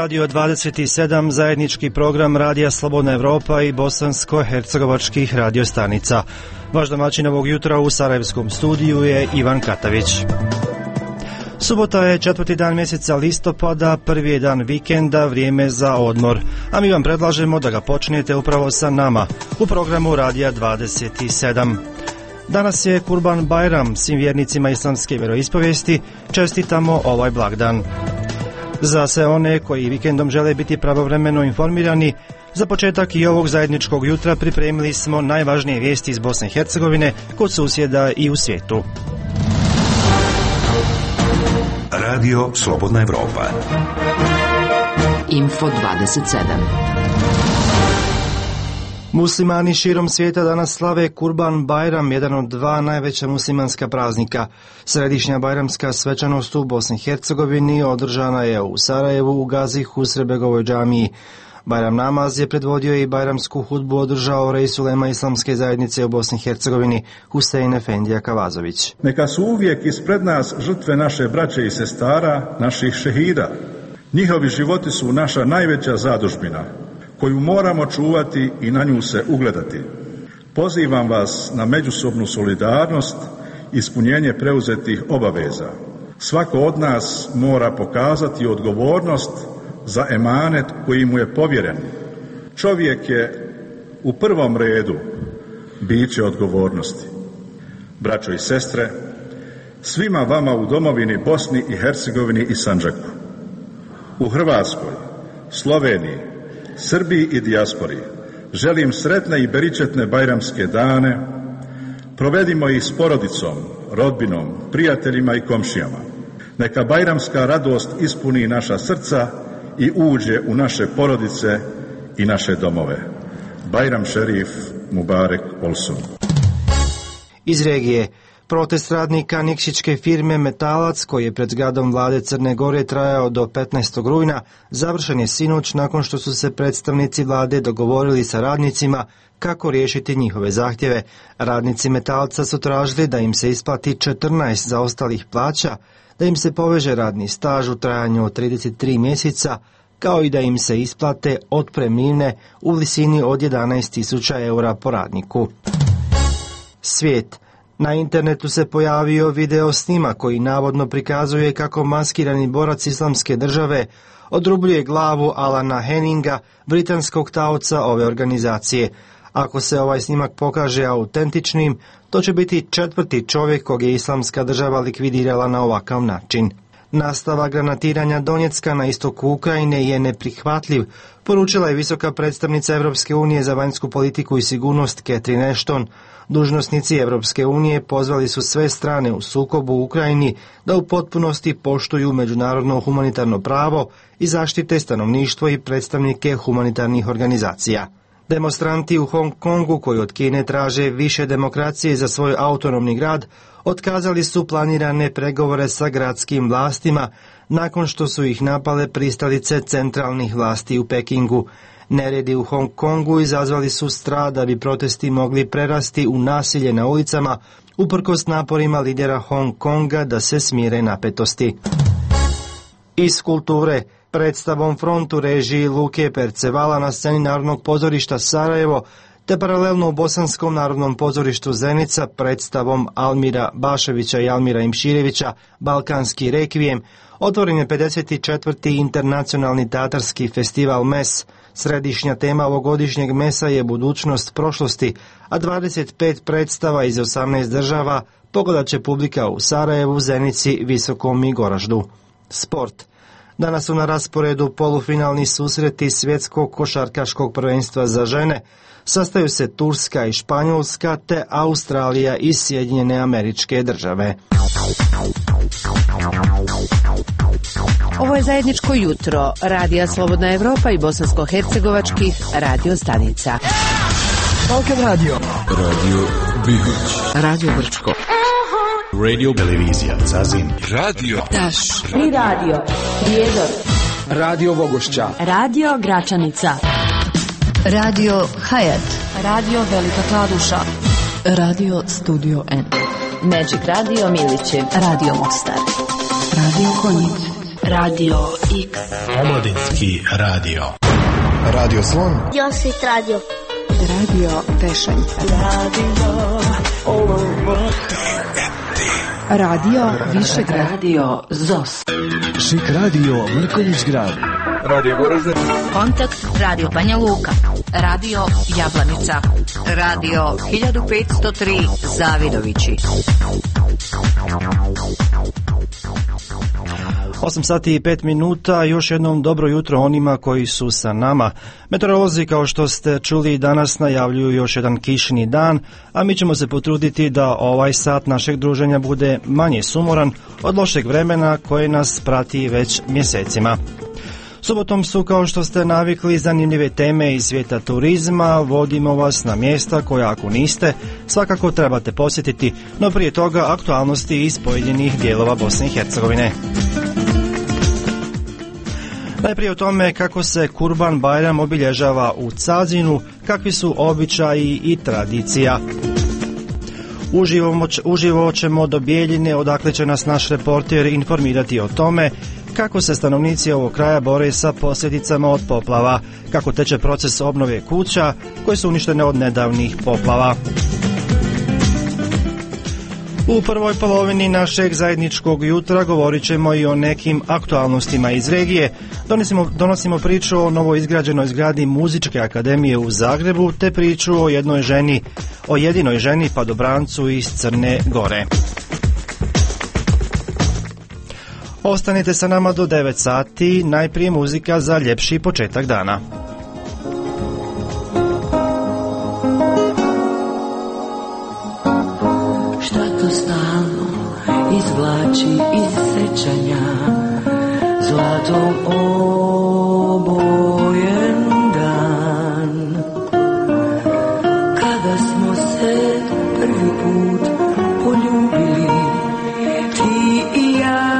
Radio 27, zajednički program Radija Slobodna Evropa i bosansko-hercegovačkih radiostanica. Vaš domaćin ovog jutra u sarajevskom studiju je Ivan Katavić. Subota je 4. dan mjeseca listopada, prvi je dan vikenda, vrijeme za odmor, a mi vam predlažemo da ga počnete upravo sa nama u programu Radija 27. Danas je Kurban Bajram, svim vjernicima islamske vjeroispovijesti čestitamo ovaj blagdan. Za sve one koji vikendom žele biti pravovremeno informirani, za početak i ovog zajedničkog jutra pripremili smo najvažnije vijesti iz Bosne i Hercegovine, kod susjeda i u svijetu. Radio Slobodna Evropa. Info 27. Muslimani širom svijeta danas slave Kurban Bajram, jedan od dva najveća muslimanska praznika. Središnja bajramska svečanost u Bosni i Hercegovini održana je u Sarajevu, u Gazi, Husrebegovoj džamiji. Bajram namaz je predvodio i bajramsku hudbu održao rej ulema islamske zajednice u Bosni i Hercegovini Husein Efendija Kavazović. Neka su uvijek ispred nas žrtve naše braće i sestara, naših šehida. Njihovi životi su naša najveća zadužbina, koju moramo čuvati i na nju se ugledati. Pozivam vas na međusobnu solidarnost i ispunjenje preuzetih obaveza. Svako od nas mora pokazati odgovornost za emanet koji mu je povjeren. Čovjek je u prvom redu biće odgovornosti. Braćo i sestre, svima vama u domovini Bosni i Hercegovini i Sandžaku, u Hrvatskoj, Sloveniji, Srbiji i dijaspori želim sretne i beričetne bajramske dane. Provedimo ih s porodicom, rodbinom, prijateljima i komšijama. Neka bajramska radost ispuni naša srca i uđe u naše porodice i naše domove. Bajram šerif Mubarek Olsun. Iz regije. Protest radnika Nikšićke firme Metalac, koji je pred zgradom vlade Crne Gore trajao do 15. rujna, završen je sinoć nakon što su se predstavnici vlade dogovorili sa radnicima kako riješiti njihove zahtjeve. Radnici Metalca su tražili da im se isplati 14 zaostalih plaća, da im se poveže radni staž u trajanju od 33 mjeseca, kao i da im se isplate otpremnine u visini od 11.000 eura po radniku. Svijet. Na internetu se pojavio video snima koji navodno prikazuje kako maskirani borac islamske države odrubljuje glavu Alana Henninga, britanskog taoca ove organizacije. Ako se ovaj snimak pokaže autentičnim, to će biti 4. čovjek kog je islamska država likvidirala na ovakav način. Nastavak granatiranja Donjecka na istoku Ukrajine je neprihvatljiv, poručila je visoka predstavnica Europske unije za vanjsku politiku i sigurnost Catherine Ashton. Dužnosnici Europske unije pozvali su sve strane u sukobu u Ukrajini da u potpunosti poštuju međunarodno humanitarno pravo i zaštite stanovništvo i predstavnike humanitarnih organizacija. Demonstranti u Hong Kongu, koji od Kine traže više demokracije za svoj autonomni grad, otkazali su planirane pregovore sa gradskim vlastima nakon što su ih napale pristalice centralnih vlasti u Pekingu. Neredi u Hong Kongu izazvali su strah da bi protesti mogli prerasti u nasilje na ulicama, uprkos naporima lidera Hong Konga da se smire napetosti. Iz kulture. Predstavom Front u režiji Luke Percevala na sceni Narodnog pozorišta Sarajevo, te paralelno u Bosanskom narodnom pozorištu Zenica predstavom Almira Baševića i Almira Imširevića Balkanski rekvijem, otvoren je 54. internacionalni teatarski festival MES. Središnja tema ovogodišnjeg MES-a je budućnost prošlosti, a 25 predstava iz 18 država pogledat će publika u Sarajevu, Zenici, Visokom i Goraždu. Sport. Danas su na rasporedu polufinalni susreti svjetskog košarkaškog prvenstva za žene. Sastaju se Turska i Španjolska te Australija i Sjedinjene Američke Države. Ovo je zajedničko jutro Radija Slobodna Evropa i bosansko-hercegovačkih radiostanica. Balkan Radio. Radio Bihoć. Radio Brčko. Radio Televizija Zazin. Radio Taš. Tri radio. Prijedor. Radio Vogošća. Radio Gračanica. Radio Hayat. Radio Velika Kladuša. Radio Studio N. Magic Radio Milići. Radio Mostar. Radio Konjic. Radio X. Omladinski radio. Radio Slon. Josit radio. Radio Vešalica. Radio Višegrad. Radio ZOS. Šik radio Mrkonjić Grad. Radio Goražde. Kontakt Radio Banja Luka. Radio Jablanica. Radio 1503 Zavidovići. 8 sati i 5 minuta, još jednom dobro jutro onima koji su sa nama. Meteorolozi, kao što ste čuli, danas najavljuju još jedan kišni dan, a mi ćemo se potruditi da ovaj sat našeg druženja bude manje sumoran od lošeg vremena koje nas prati već mjesecima. Subotom su, kao što ste navikli, zanimljive teme iz svijeta turizma. Vodimo vas na mjesta koja, ako niste, svakako trebate posjetiti, no prije toga aktualnosti iz pojedinih dijelova Bosne i Hercegovine. Najprije o tome kako se Kurban Bajram obilježava u Cazinu, kakvi su običaji i tradicija. Uživo ćemo do Bijeljine, odakle će nas naš reporter informirati o tome kako se stanovnici ovog kraja bore sa posljedicama od poplava, kako teče proces obnove kuća koje su uništene od nedavnih poplava. U prvoj polovini našeg zajedničkog jutra govorit ćemo i o nekim aktualnostima iz regije. Donosimo priču o novoizgrađenoj zgradi Muzičke akademije u Zagrebu, te priču o jedinoj ženi padobrancu iz Crne Gore. Ostanite sa nama do 9 sati, najprije muzika za ljepši početak dana. Stalno izvlači iz sećanja zlatom obojen dan, kada smo se prvi put poljubili ti i ja.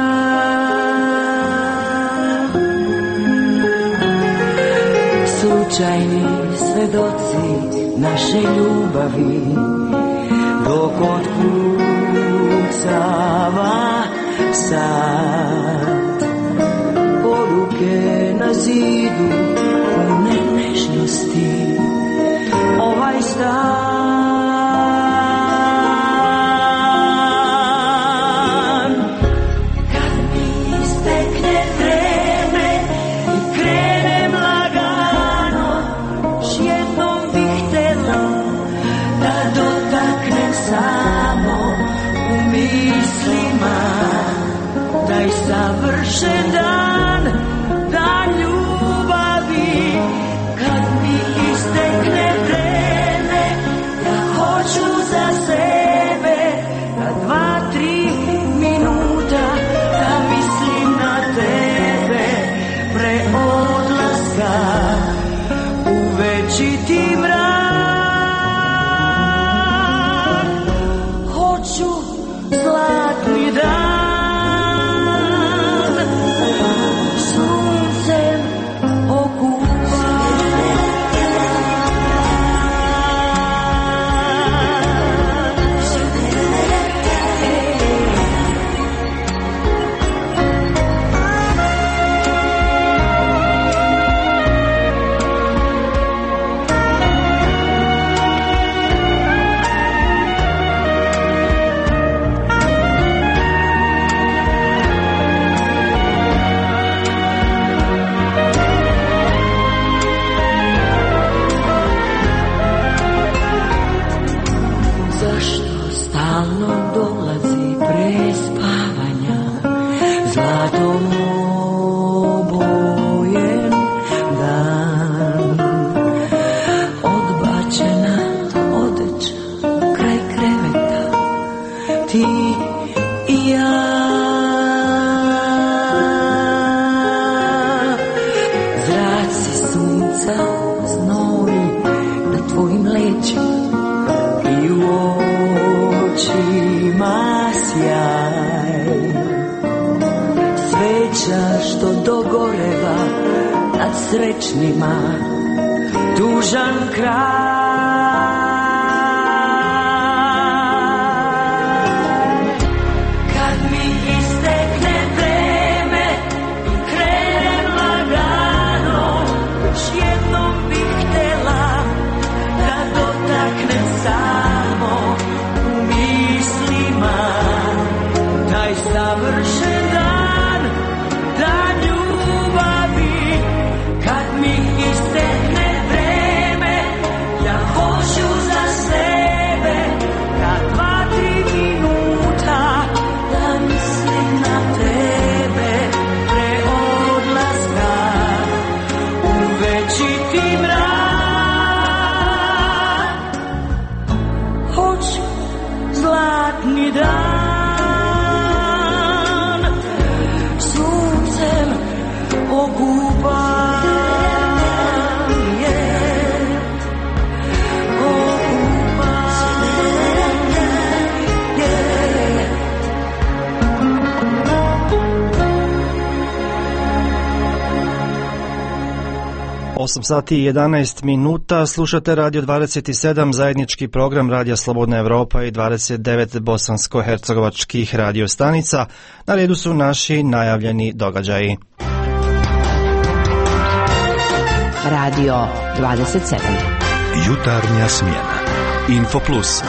Slučajni svedoci naše ljubavi, dok otkucava sad, poruke na zidu pune nežnosti, ovaj stan. Kad mi istekne vreme i krenem lagano, još jednom bih htjela da dotaknem samo u mislima taj savršen dan, dan ljubavi. Kad mi istekne vreme, ja hoću za sebe na 2-3 minuta da mislim na tebe pre odlaska u večiti mrak. Hoću zlatni dan, suncem okupan. Zašto stalno dolazi pre spavanja zlatom obojen dan, odbačena odeća kraj kreveta, ti i ja. Zraci sunca znoji na tvojim leđima i u očima sjaj. Sveća što dogoreva nad srećnima, tužan kraj. Kad mi istekne vreme, noći mrak, hoću zlatni dan, suncem okupan. Osam sati i 11 minuta, slušate Radio 27, zajednički program Radija Slobodna Evropa i 29 bosansko-hercegovačkih radio stanica. Na redu su naši najavljeni događaji. Radio 27. Jutarnja smjena. Info Plus.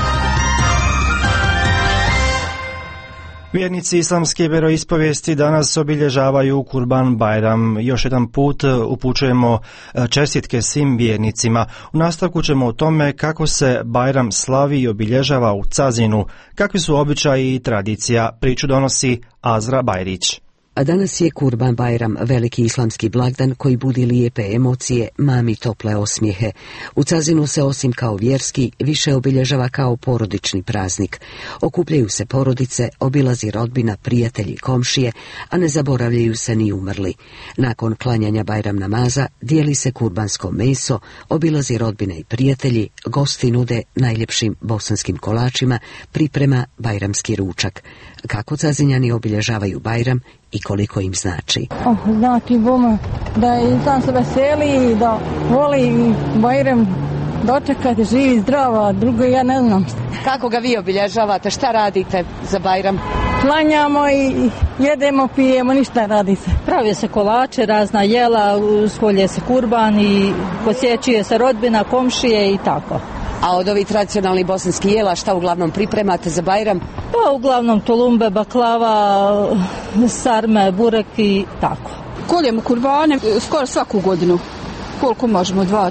Vjernici islamske vjeroispovijesti danas obilježavaju Kurban Bajram. Još jedan put upućujemo čestitke svim vjernicima. U nastavku ćemo o tome kako se Bajram slavi i obilježava u Cazinu, kakvi su običaji i tradicija. Priču donosi Azra Bajrić. A danas je Kurban Bajram, veliki islamski blagdan koji budi lijepe emocije, mami tople osmijehe. U Cazinu se osim kao vjerski, više obilježava kao porodični praznik. Okupljaju se porodice, obilazi rodbina, prijatelji, komšije, a ne zaboravljaju se ni umrli. Nakon klanjanja Bajram namaza dijeli se kurbansko meso, obilazi rodbine i prijatelji, gosti nude najljepšim bosanskim kolačima, priprema bajramski ručak. Kako Cazinjani obilježavaju Bajram i koliko im znači? Znači bome da je sam se veseli i da voli Bajram dočekati živi zdrava, drugo ja ne znam. Kako ga vi obilježavate, šta radite za Bajram? Klanjamo i jedemo, pijemo, ništa radi se. Pravi se kolače, razna jela, skolje se kurban i posjećuje se rodbina, komšije i tako. A od ovih tradicionalnih bosanskih jela šta uglavnom pripremate za Bajram? Pa uglavnom tulumbe, baklava, sarme, burek i tako. Koljemo kurbane skoro svaku godinu, koliko možemo, 2,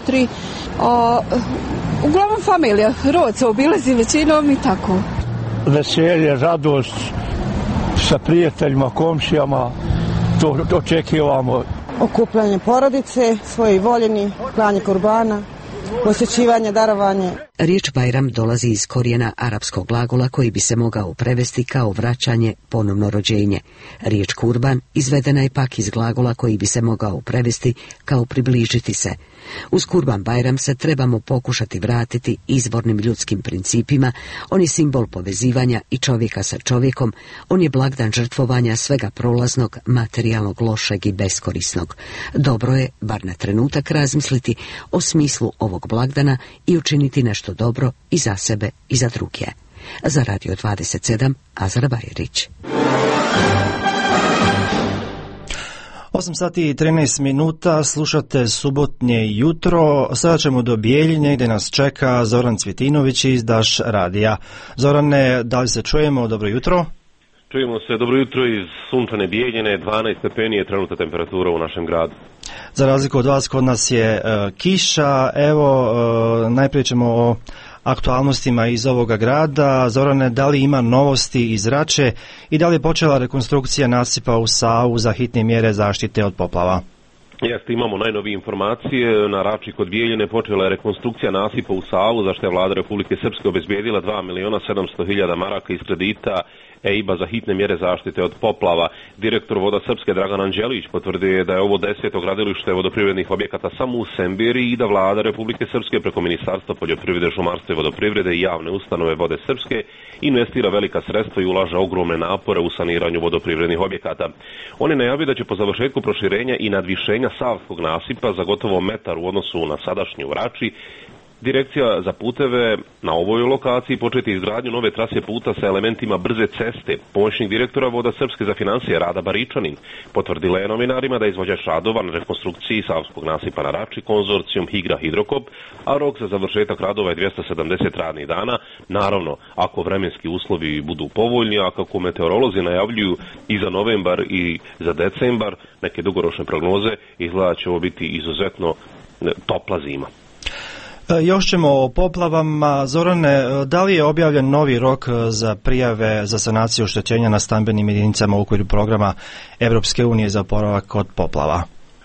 3. Uglavnom familija, rod se obilazi većinom i tako. Veselje, radost sa prijateljima, komšijama, to očekivamo. Okupljanje porodice, svoji voljeni, klanje kurbana, posjećivanje, darovanje. Riječ Bajram dolazi iz korijena arapskog glagola koji bi se mogao prevesti kao vraćanje, ponovno rođenje. Riječ kurban izvedena je pak iz glagola koji bi se mogao prevesti kao približiti se. Uz Kurban Bajram se trebamo pokušati vratiti izvornim ljudskim principima. On je simbol povezivanja i čovjeka sa čovjekom. On je blagdan žrtvovanja svega prolaznog, materijalnog, lošeg i beskorisnog. Dobro je, bar na trenutak, razmisliti o smislu ovog blagdana i učiniti nešto dobro i za sebe i za druge. Za Radio 27, Azra Bajrić. 8 sati i 13 minuta, slušate subotnje jutro. Sada ćemo do Bijeljine gdje nas čeka Zoran Cvjetinović iz Daš radija. Zorane, da li se čujemo? Dobro jutro. Čujemo se, dobro jutro iz sunčane Bijeljine, 12 stepeni je trenutna temperatura u našem gradu. Za razliku od vas, kod nas je kiša. Evo, najprije ćemo o aktualnostima iz ovoga grada. Zorane, da li ima novosti iz Rače i da li je počela rekonstrukcija nasipa u Savu za hitne mjere zaštite od poplava? Jeste, imamo najnovije informacije. Na Rači kod Bijeljine počela je rekonstrukcija nasipa u Savu, za što je vlada Republike Srpske obezbijedila 2.700.000 maraka iz kredita EIB-a za hitne mjere zaštite od poplava. Direktor Voda Srpske Dragan Anđelić potvrdio da je ovo 10. gradilište vodoprivrednih objekata samo u Sembiri i da vlada Republike Srpske preko Ministarstva poljoprivrede, šumarstva i vodoprivrede i javne ustanove Vode Srpske investira velika sredstva i ulaže ogromne napore u saniranju vodoprivrednih objekata. On je najavio da će po završetku proširenja i nadvišenja Savskog nasipa za gotovo metar u odnosu na sadašnju u Rači, Direkcija za puteve na ovoj lokaciji početi izgradnju nove trase puta sa elementima brze ceste. Pomoćnik direktora Voda Srpske za financije Rada Baričanin potvrdila je novinarima da je izvođač radova na rekonstrukciji Savskog nasipa na Rači konzorcijom Higra Hidrokop, a rok za završetak radova je 270 radnih dana, naravno ako vremenski uslovi budu povoljni, a kako meteorolozi najavljuju i za novembar i za decembar neke dugoročne prognoze, izgleda će ovo biti izuzetno topla zima. Još ćemo o poplavama. Zorane, da li je objavljen novi rok za prijave za sanaciju oštećenja na stambenim jedinicama u okviru programa Evropske unije za oporavak od poplava?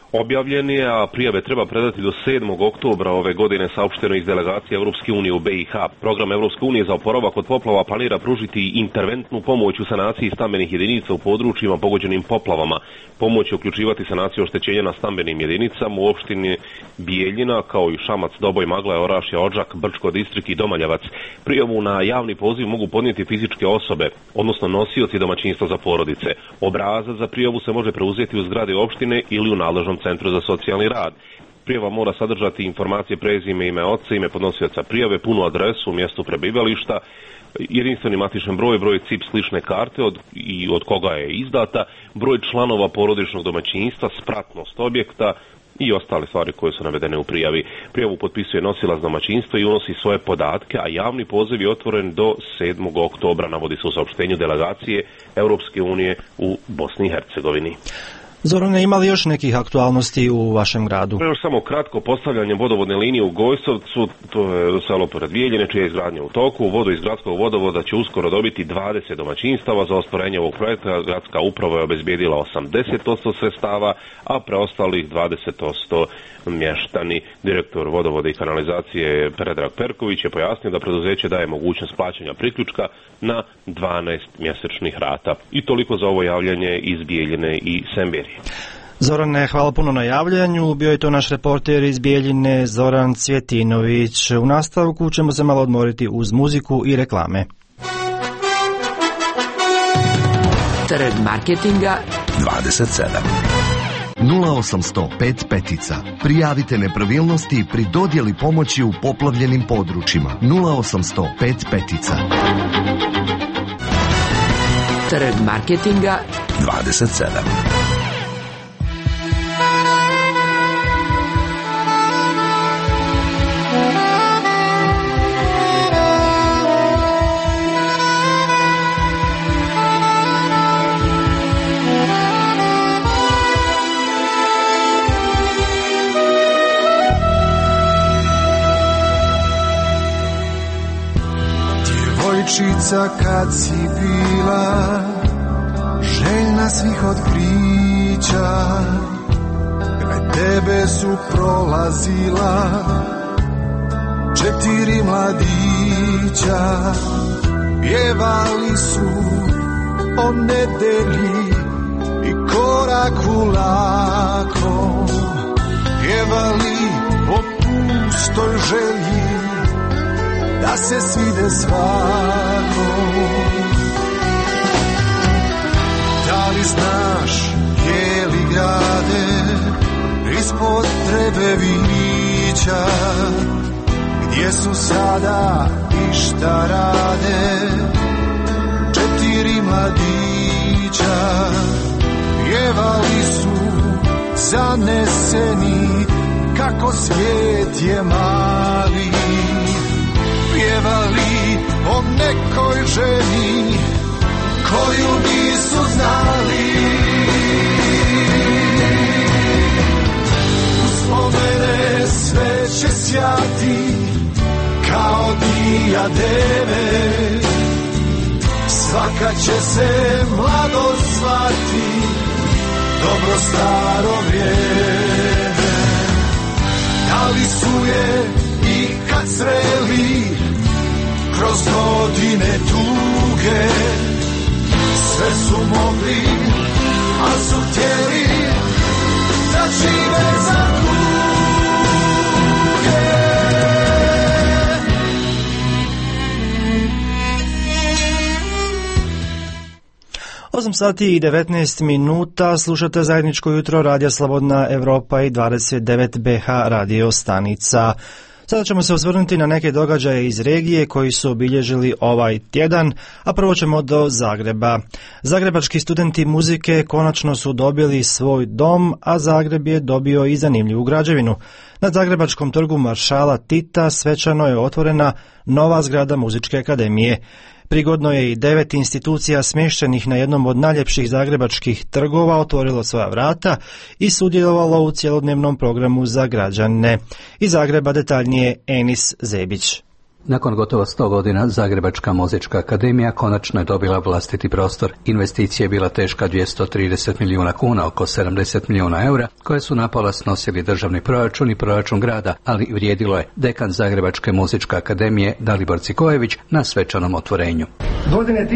objavljen je, a prijave treba predati do 7. oktobra ove godine, saopšteno iz delegacije Europske unije u BiH. Program Europske unije za oporavak od poplava planira pružiti interventnu pomoć u sanaciji stambenih jedinica u područjima pogođenim poplavama. Pomoć će uključivati sanaciju oštećenja na stambenim jedinicama u opštini Bijeljina, kao i Šamac, Doboj, Maglaje, Orašje, Odžak, Brčko, Distrik i Domaljevac. Prijavu na javni poziv mogu podnijeti fizičke osobe, odnosno nosioci domaćinstva za porodice. Obrazac za prijavu se može preuzeti u zgradi opštine ili u nadležnom centru za socijalni rad. Prijava mora sadržati informacije prezime, ime oca, ime podnosioca prijave, punu adresu, mjesto prebivališta, jedinstveni matični broj CIP slične karte od koga je izdata, broj članova porodičnog domaćinstva, spratnost objekta i ostale stvari koje su navedene u prijavi. Prijavu potpisuje nosilac domaćinstva i unosi svoje podatke, a javni poziv je otvoren do 7. oktobra, navodi se u saopštenju delegacije Europske unije u Bosni i Hercegovini. Zorane, ima li još nekih aktualnosti u vašem gradu? Još samo kratko, postavljanje vodovodne linije u Gojsovcu, to je selo pored Bijeljine, čija je izgradnja u toku. Vodu iz gradskog vodovoda će uskoro dobiti 20 domaćinstava. Za ostvarenje ovog projekta gradska uprava je obezbijedila 80% sredstava, a preostalih 20% mještani. Direktor vodovoda i kanalizacije Predrag Perković je pojasnio da preduzeće daje mogućnost plaćanja priključka na 12 mjesečnih rata. I toliko za ovo javljanje iz Bijeljine i Semberije. Zorane, hvala puno na javljanju. Bio je to naš reporter iz Bijeljine, Zoran Cvjetinović. U nastavku ćemo se malo odmoriti uz muziku i reklame. Trg marketinga 27. 0805 petica. Prijavite nepravilnosti pri dodjeli pomoći u poplavljenim područjima. 0805 petica. Trg marketinga 27. Djevojčica kad si bila željna svih otkrića, kraj tebe su prolazila 4 mladića. Pjevali su o nedelji i koraku lako, pjevali o pustoj želji da se svide svakom. Da li znaš, bijeli grade, ispod Trebevića, gdje su sada i šta rade 4 mladića? Pjevali su zaneseni kako svijet je mali, pjevali o nekoj ženi koju nisu znali. Uspomene sve će sjati kao dijademe, svaka će se mladost zvati dobro staro vrijeme. Da li su je i kad sreli kroz godine tuge, sve su mogli, a su htjeli da žive za druge. 8 sati i 19 minuta, slušate zajedničko jutro Radija Slobodna Evropa i 29 BH radio stanica. Sada ćemo se osvrnuti na neke događaje iz regije koji su obilježili ovaj tjedan, a prvo ćemo do Zagreba. Zagrebački studenti muzike konačno su dobili svoj dom, a Zagreb je dobio i zanimljivu građevinu. Na Zagrebačkom trgu Maršala Tita svečano je otvorena nova zgrada Muzičke akademije. Prigodno je i 9 institucija smještenih na jednom od najljepših zagrebačkih trgova otvorilo svoja vrata i sudjelovalo u cjelodnevnom programu za građane. Iz Zagreba detaljnije Enis Zebić. Nakon gotovo 100 godina Zagrebačka muzička akademija konačno je dobila vlastiti prostor. Investicija je bila teška 230 milijuna kuna, oko 70 milijuna eura, koje su napola snosili državni proračun i proračun grada, ali vrijedilo je. Dekan Zagrebačke muzičke akademije Dalibor Cikojević na svečanom otvorenju. Godine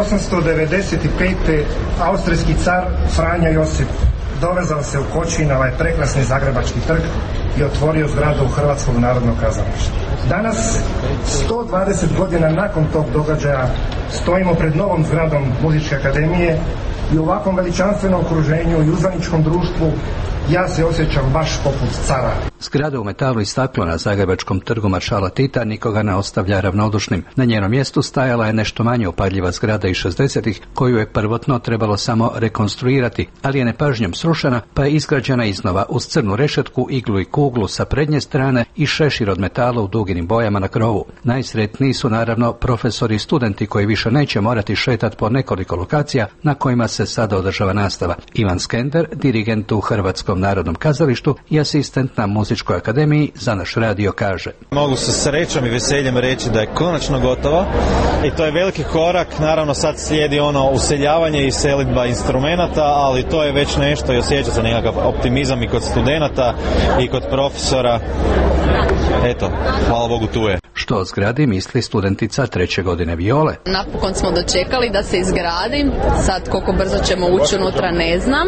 1895. austrijski car Franjo Josip dovezao se u Koči na ovaj prekrasni Zagrebački trg i otvorio zgradu Hrvatskog narodnog kazališta. Danas, 120 godina nakon tog događaja, stojimo pred novom zgradom Muzičke akademije i u ovakvom veličanstvenom okruženju i uzvaničkom društvu ja se osjećam baš poput cara. Zgrada u metalu i staklo na Zagrebačkom trgu Maršala Tita nikoga ne ostavlja ravnodušnim. Na njenom mjestu stajala je nešto manje upadljiva zgrada iz 60-ih, koju je prvotno trebalo samo rekonstruirati, ali je nepažnjom srušena, pa je izgrađena iznova uz crnu rešetku, iglu i kuglu sa prednje strane i šešir od metala u duginim bojama na krovu. Najsretniji su naravno profesori i studenti koji više neće morati šetati po nekoliko lokacija na kojima se sada održava nastava. Ivan Skender, dirigent u Hrvatskom narodnom kazalištu i asistent na Muzičkoj akademiji, za naš radio kaže: Mogu sa srećom i veseljem reći da je konačno gotovo i to je veliki korak. Naravno sad slijedi ono useljavanje i selidba instrumenata, ali to je već nešto i osjeća se nekakav optimizam i kod studenata i kod profesora. Eto, hvala Bogu, tu je. Što o zgradi misli studentica 3. godine Viole? Napokon smo dočekali da se izgradi, sad koliko brzo ćemo ući unutra ne znam,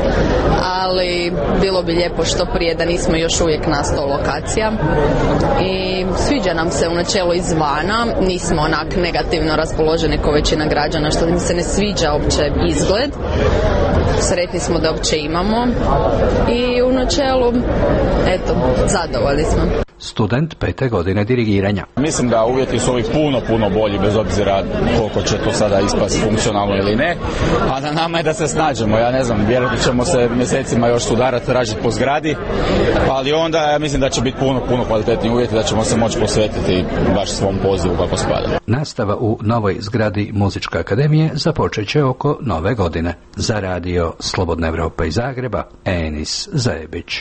ali bilo bi lijepo što prije da nismo još uvijek na 100 lokacija i sviđa nam se u načelu izvana, nismo onak negativno raspoloženi kao većina građana, što im se ne sviđa uopće izgled. Sretni smo da uopće imamo i u načelu, eto, zadovoljni smo. Student 5. godine dirigiranja. Mislim da uvjeti su ovih puno bolji, bez obzira koliko će to sada ispasti funkcionalno ili ne, a na nama je da se snađemo. Ja ne znam, vjerojatno ćemo se mjesecima još sudarati, tražiti po zgradi, ali onda ja mislim da će biti puno kvalitetni uvjeti, da ćemo se moći posvetiti baš svom pozivu kako spada. Nastava u novoj zgradi Muzičke akademije započet će oko nove godine. Za radio Slobodna Evropa iz Zagreba, Enis Zajebić.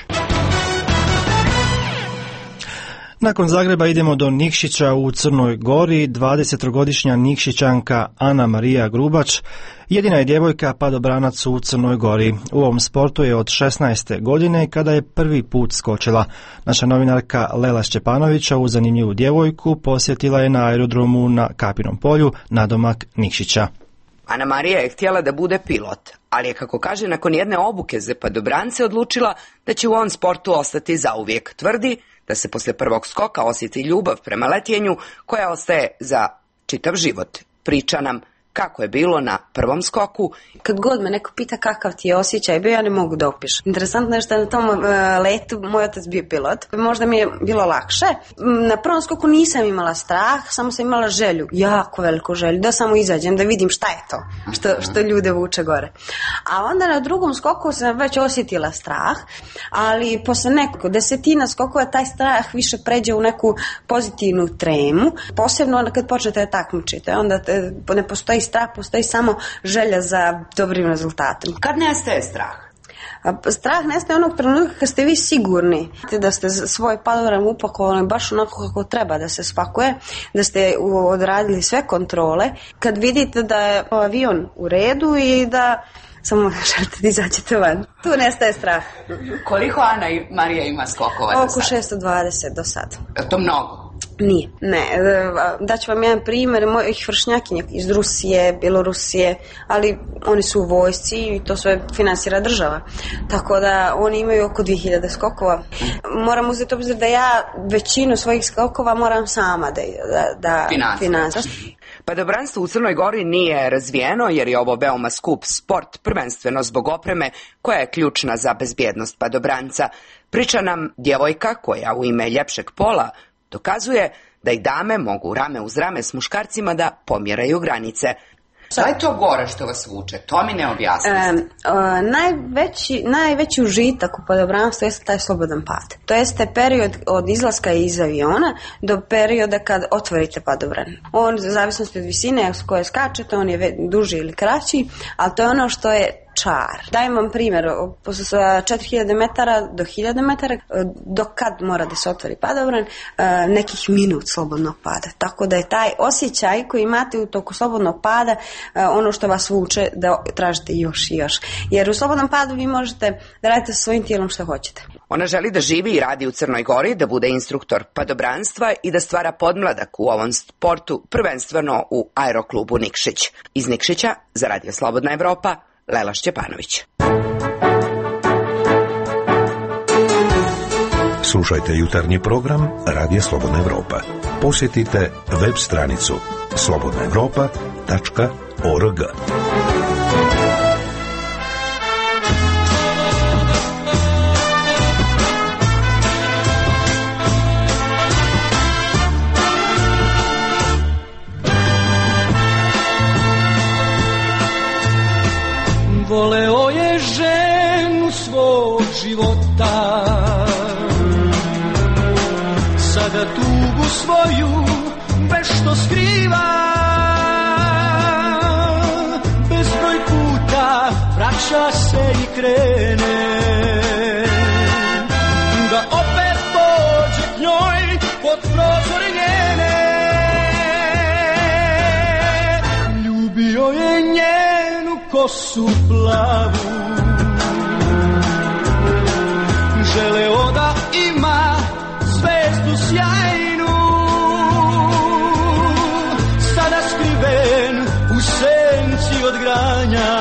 Nakon Zagreba idemo do Nikšića u Crnoj Gori. 20-godišnja Nikšićanka Ana Marija Grubač jedina je djevojka padobranac u Crnoj Gori. U ovom sportu je od 16. godine kada je prvi put skočila. Naša novinarka Lela Šćepanović ovu zanimljivu djevojku posjetila je na aerodromu na Kapinom polju nadomak Nikšića. Ana Marija je htjela da bude pilot, ali je, kako kaže, nakon jedne obuke za padobrance odlučila da će u ovom sportu ostati zauvijek. Tvrdi da se posle prvog skoka osjeti ljubav prema letjenju koja ostaje za čitav život. Priča nam kako je bilo na prvom skoku. Kad god me neko pita kakav ti je osjećaj bio, ja ne mogu da opišem. Interesantno je što je na tom letu moj otac bio pilot. Možda mi je bilo lakše. Na prvom skoku nisam imala strah, samo sam imala želju, jako veliku želju, da samo izađem, da vidim šta je to što ljude vuče gore. A onda na drugom skoku sam već osjetila strah, ali posle nekoliko desetina skokova taj strah više pređe u neku pozitivnu tremu. Posebno kad počnete da takmičite, onda ne postoji strah, postoji samo želja za dobrim rezultatom. Kad nestaje strah? Strah nestaje onog trenutka kad ste vi sigurni da ste svoj padobran upakovali baš onako kako treba da se spakuje, da ste odradili sve kontrole, kad vidite da je avion u redu i da samo želite da izađete van. Tu nestaje strah. Koliko Ana i Marija ima skokova oko do sad? 620 do sad. Je to mnogo? Nije, ne. Daću vam jedan primjer mojih vršnjakinja iz Rusije, Bjelorusije, ali oni su u vojsci i to sve finansira država. Tako da oni imaju oko 2000 skokova. Moram uzeti obzir da ja većinu svojih skokova moram sama da finansiram. Padobranstvo u Crnoj Gori nije razvijeno jer je ovo veoma skup sport, prvenstveno zbog opreme koja je ključna za bezbjednost padobranca. Priča nam djevojka koja u ime ljepšeg pola dokazuje da i dame mogu rame uz rame s muškarcima da pomjeraju granice. Šta je to gore što vas vuče? To mi ne objasnite. Najveći užitak u padobranstvu jeste taj slobodan pad. To jeste period od izlaska iz aviona do perioda kad otvorite padobran. On, u zavisnosti od visine s koje skačete, on je duži ili kraći, ali to je ono što je čar. Dajem vam primjer, sa 4000 metara do 1000 metara, do kad mora da se otvori padobran, nekih minut slobodnog pada. Tako da je taj osjećaj koji imate u toku slobodnog pada ono što vas vuče da tražite još i još. Jer u slobodnom padu vi možete da radite sa svojim tijelom što hoćete. Ona želi da živi i radi u Crnoj Gori, da bude instruktor padobranstva i da stvara podmladak u ovom sportu, prvenstveno u aeroklubu Nikšić. Iz Nikšića za Radio Slobodna Evropa, Lela Šćepanović. Slušajte jutarnji program Radio Slobodna Evropa. Posjetite web stranicu slobodnaevropa.org. Voleo je ženu svog života, sada tugu svoju vešto skriva, bezbroj puta vraća se i krene, da opet pođe k njoj pod prozor njene. Ljubio je njenu kosu plavu, želeo da ima zvezdu sjajnu, sada skriven u senci od granja.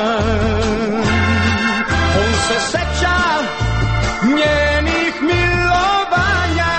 On se seća njenih milovanja.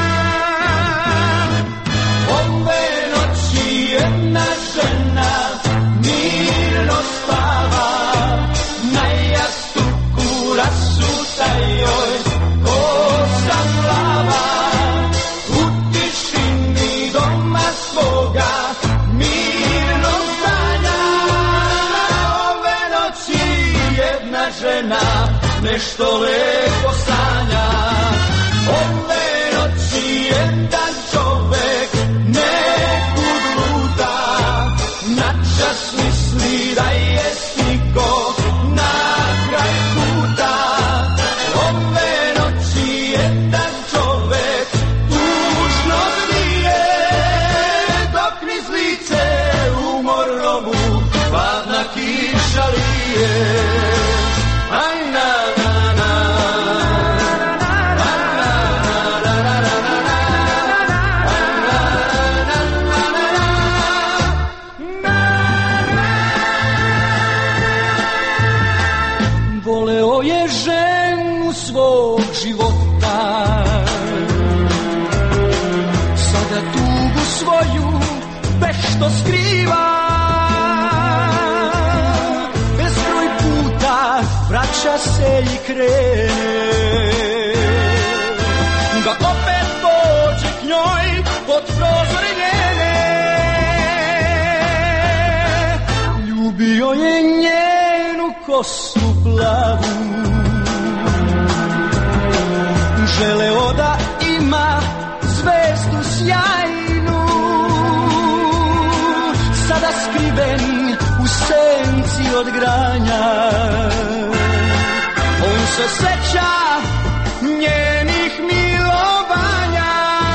Ove noći jedna žena mirno spava, na jastuku rasuta joj kosa plava. U tišini doma svoga mirno stanja. Ove noći jedna žena nešto lepo sanja. Ove noći jedan čovek nekud luta, načas misli da je stigo na kraj puta. Ove noći jedan čovek tužno zmije, dok niz lice umorno mu hladna kiša lije. Aj na na na, voleo je ženu svog života, sada tugu svoju vešto skriva, bezbroj puta vraća se i krene, da opet pođe k njoj pod prozor njene. Ljubio je njenu kosu plavu, želeo da ima zvezdu sjajnu, sada skriven u senci od granja. On se seća njenih milovanja.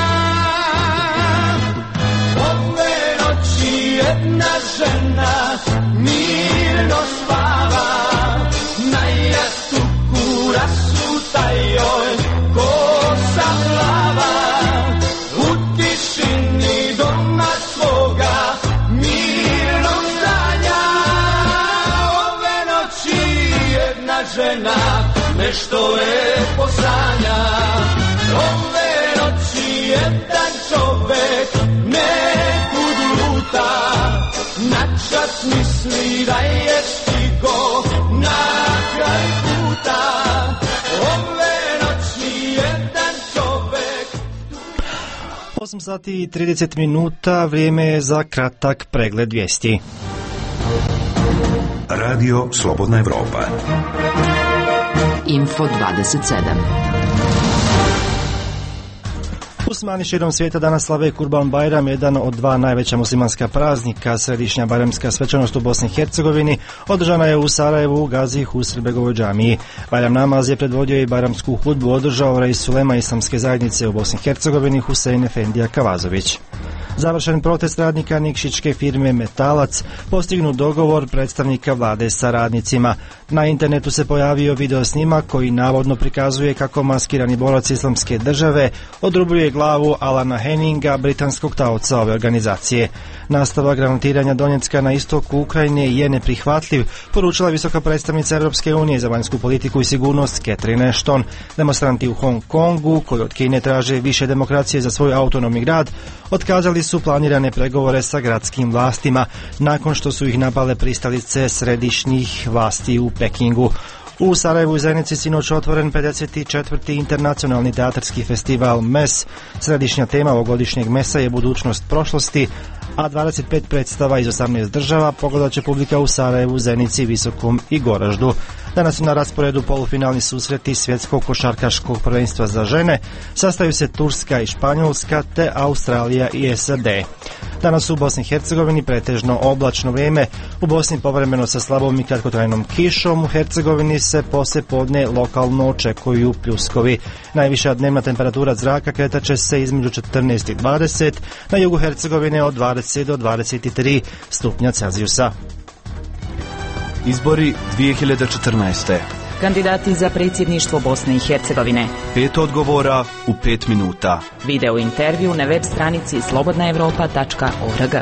Ove noći jedna žena mirno spava, na jastuku rasuta joj kosa plava. U tišini doma svoga mirno stanja. Ove noći jedna žena nešto lepo sanja. Ove noći jedan čovek nekud luta, načas misli da je stigo na kraj puta. Ove noći jedan čovek. 8 sati i 30 minuta, vrijeme je za kratak pregled vijesti. Radio Slobodna Evropa. Info 27. U Muslimani širom svijeta danas slave Kurban Bajram, jedan od dva najveća muslimanska praznika. Središnja bajramska svečanost u Bosni i Hercegovini održana je u Sarajevu, u Gazi Husrebegovoj džamiji. Bajram namaz je predvodio i bajramsku hudbu održao rais ulema Islamske zajednice u Bosni i Hercegovini Husein Efendija Kavazović. Završen protest radnika nikšićke firme Metalac, postignut dogovor predstavnika vlade sa radnicima. Na internetu se pojavio video snimak koji navodno prikazuje kako maskirani borac Islamske države odrubljuje glavu Alana Henninga, britanskog taoca ove organizacije. Nastavak granatiranja Donjecka na istoku Ukrajine je neprihvatljiv, poručila visoka predstavnica Europske unije za vanjsku politiku i sigurnost Catherine Ashton. Demonstranti u Hong Kongu, koji od Kine traže više demokracije za svoj autonomni grad, otkazali su planirane pregovore sa gradskim vlastima nakon što su ih napale pristalice središnjih vlasti u Pekingu. U Sarajevu i Zenici sinoć otvoren 54. internacionalni teatarski festival MES. Središnja tema ovogodišnjeg MES-a je budućnost prošlosti, a 25 predstava iz 18 država pogledat će publika u Sarajevu, Zenici, Visokom i Goraždu. Danas su na rasporedu polufinalni susreti svjetskog košarkaškog prvenstva za žene. Sastaju se Turska i Španjolska te Australija i SAD. Danas u Bosni i Hercegovini pretežno oblačno vrijeme, u Bosni povremeno sa slabom i kratkotrajnom kišom, u Hercegovini se poslijepodne lokalno očekuju pljuskovi. Najviša dnevna temperatura zraka kretat će se između 14 i 20, na jugu Hercegovine od 20 do 23 stupnja Celzijusa. Izbori 2014. Kandidati za predsjedništvo Bosne i Hercegovine. 5 odgovora u 5 minuta. Video intervju na web stranici slobodnaevropa.org.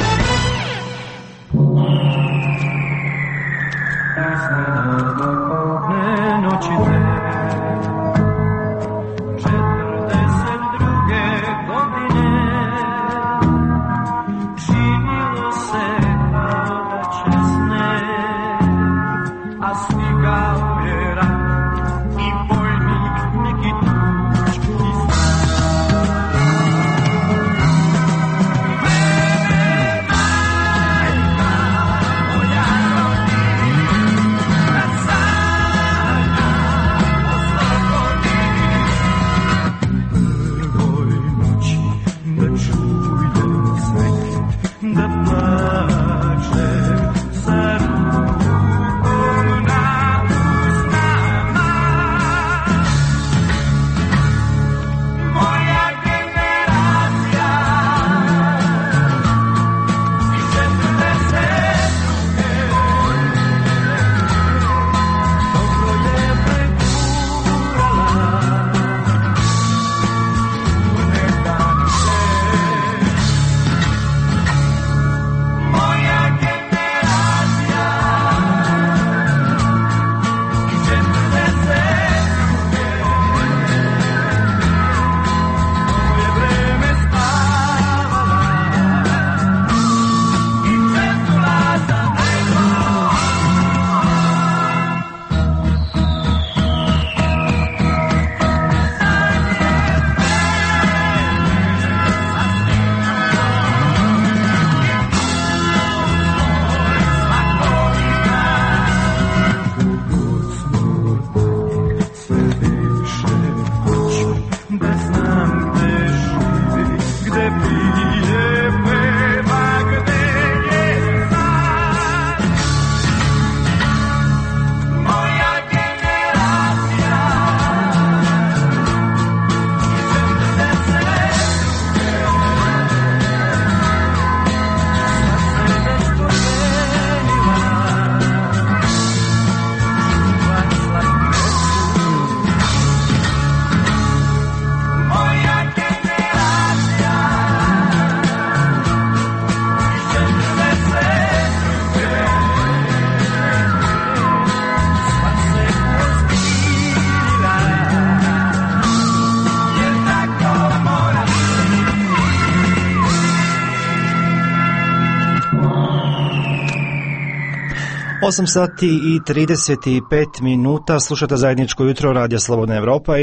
Osam sati i 35 minuta, slušate zajedničko jutro Radija Slobodna Evropa i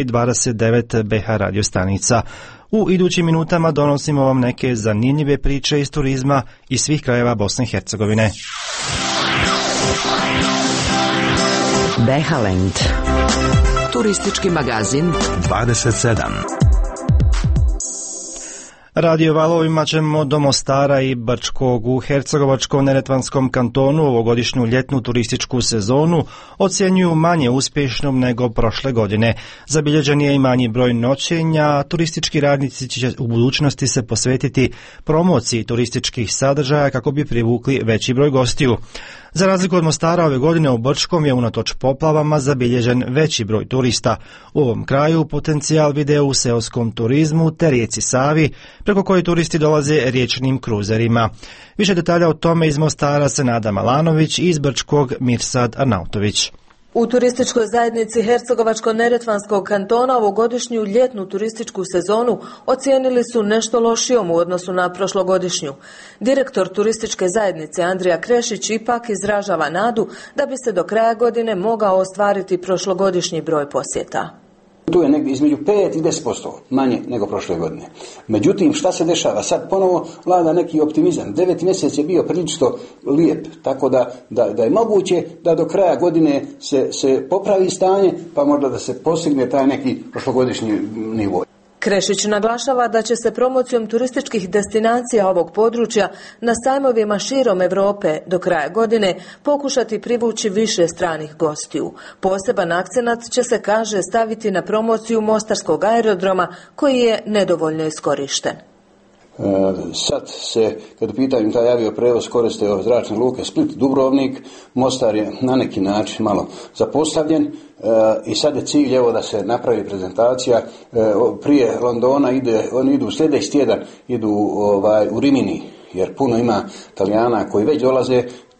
29 BH radio stanica. U idućim minutama donosimo vam neke zanimljive priče iz turizma iz svih krajeva Bosne i Hercegovine. Behaland. Turistički magazin 27. Radio valovima ćemo do Mostara i Brčkog. U Hercegovačko-neretvanskom kantonu ovogodišnju ljetnu turističku sezonu ocjenjuju manje uspješnom nego prošle godine. Zabilježen je i manji broj noćenja, turistički radnici će u budućnosti se posvetiti promociji turističkih sadržaja kako bi privukli veći broj gostiju. Za razliku od Mostara, ove godine u Brčkom je unatoč poplavama zabilježen veći broj turista. U ovom kraju potencijal vide u seoskom turizmu te rijeci Savi, preko koje turisti dolaze riječnim kruzerima. Više detalja o tome iz Mostara Senada Malanović i iz Brčkog Mirsad Arnautović. U turističkoj zajednici Hercegovačko-neretvanskog kantona ovogodišnju ljetnu turističku sezonu ocijenili su nešto lošijom u odnosu na prošlogodišnju. Direktor turističke zajednice Andrija Krešić ipak izražava nadu da bi se do kraja godine mogao ostvariti prošlogodišnji broj posjeta. Tu je negdje između 5 i 10% manje nego prošle godine. Međutim, šta se dešava? Sad ponovo vlada neki optimizam. 9. mjesec je bio prilično lijep, tako da je moguće da do kraja godine se popravi stanje, pa možda da se postigne taj neki prošlogodišnji nivo. Krešić naglašava da će se promocijom turističkih destinacija ovog područja na sajmovima širom Europe do kraja godine pokušati privući više stranih gostiju. Poseban akcenat će se, kaže, staviti na promociju mostarskog aerodroma koji je nedovoljno iskorišten. Sad se, kad u pitanju taj avioprevoz koriste zračne luke Split, Dubrovnik, Mostar je na neki način malo zapostavljen i sad je cilj evo da se napravi prezentacija. Prije Londona oni idu sljedeći tjedan, idu u Rimini, jer puno ima Talijana koji već dolaze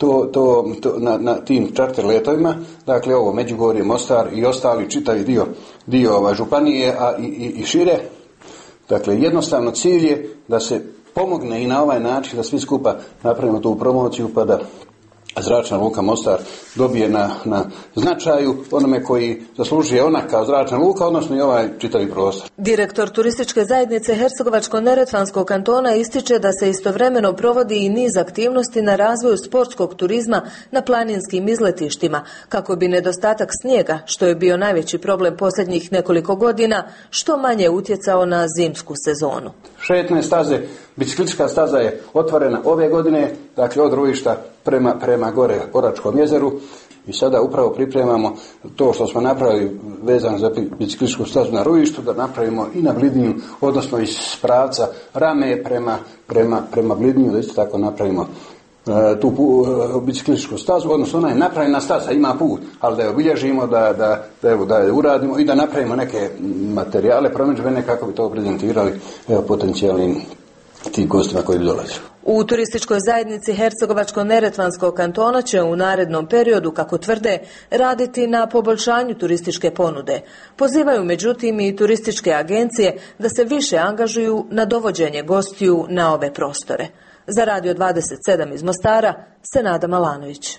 na tim čarter letovima, dakle ovo Međugorje, Mostar i ostali čitavi dio županije, a i šire. Dakle, jednostavno cilj je da se pomogne i na ovaj način da svi skupa napravimo tu promociju pa da zračna luka Mostar dobije na značaju onome koji zaslužuje ona kao zračna luka, odnosno i ovaj čitavi prostor. Direktor turističke zajednice Hercegovačko-neretvanskog kantona ističe da se istovremeno provodi i niz aktivnosti na razvoju sportskog turizma na planinskim izletištima, kako bi nedostatak snijega, što je bio najveći problem posljednjih nekoliko godina, što manje utjecao na zimsku sezonu. Šetne staze, biciklistička staza je otvorena ove godine, dakle od Rujišta prema gore Oračkom jezeru i sada upravo pripremamo to što smo napravili vezano za biciklističku stazu na Rujištu, da napravimo i na Blidniju, odnosno iz pravca Rame prema Blidniju, da isto tako napravimo tu biciklističku stazu, odnosno ona je napravljena staza, ima put, ali da je obilježimo, da je uradimo i da napravimo neke materijale promidžbene kako bi to prezentirali potencijalnim tim gostima koji dolaze. U turističkoj zajednici Hercegovačko-neretvanskog kantona će u narednom periodu, kako tvrde, raditi na poboljšanju turističke ponude. Pozivaju međutim i turističke agencije da se više angažuju na dovođenje gostiju na ove prostore. Za Radio 27 iz Mostara, Senada Malanović.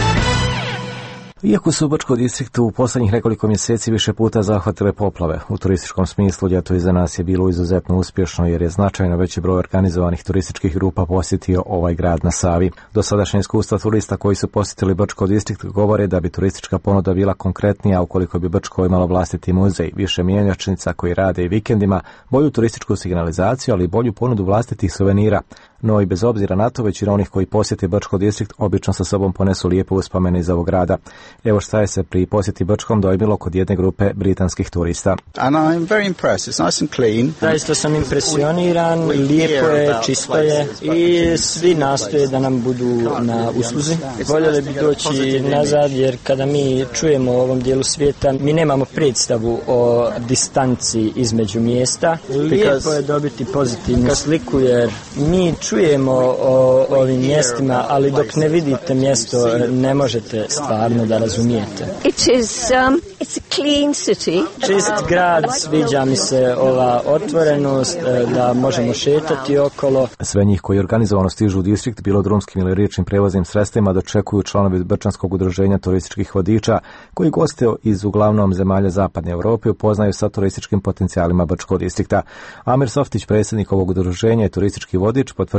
Iako su u Brčkom distriktu u posljednjih nekoliko mjeseci više puta zahvatile poplave, u turističkom smislu ljeto iza nas je bilo izuzetno uspješno jer je značajno veći broj organizovanih turističkih grupa posjetio ovaj grad na Savi. Dosadašnje iskustva turista koji su posjetili Brčko distrikt govore da bi turistička ponuda bila konkretnija ukoliko bi Brčko imalo vlastiti muzej, više mjenjačnica koji rade i vikendima, bolju turističku signalizaciju, ali i bolju ponudu vlastitih suvenira. No i bez obzira na to, većina onih koji posjete Brčko distrikt obično sa sobom ponesu lijepe uspomene iz ovog grada. Evo šta je se pri posjeti Brčkom dojmilo kod jedne grupe britanskih turista. And I'm very impressed. It's nice and clean. Zaista sam impresioniran, lijepo je, čisto je i svi nastoje da nam budu na usluzi. Voljeli bi doći nazad jer kada mi čujemo o ovom dijelu svijeta, mi nemamo predstavu o distanci između mjesta. Lijepo je dobiti pozitivnu sliku jer mi čujemo o ovim mjestima, ali dok ne vidite mjesto ne možete stvarno da razumijete. It's a clean city. Čist grad, sviđa mi se ova otvorenost, da možemo šetati okolo. Sve njih koji organizovano stižu u distrikt, bilo drumskim ili riječnim prevoznim sredstvima, dočekuju članovi Brčanskog udruženja turističkih vodiča, koji goste iz uglavnom zemalja zapadne Europe upoznaju sa turističkim potencijalima Brčkog distrikta. Amir Softić, predsjednik ovog udruženja i turistički vodič, potvrđuje